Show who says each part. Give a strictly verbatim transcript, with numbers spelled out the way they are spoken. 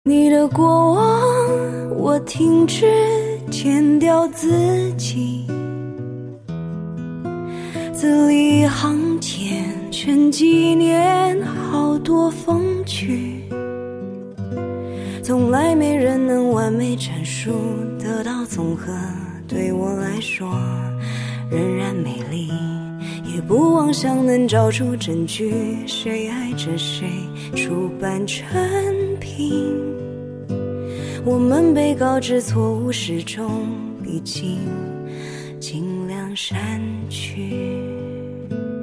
Speaker 1: 你的过往，我停止剪掉自己，字里行间全纪念好多风趣，从来没人能完美阐述得到综合，对我来说仍然美丽，也不妄想能找出证据，谁爱着谁出版成品，我们被告知错误始终，毕竟尽量删去。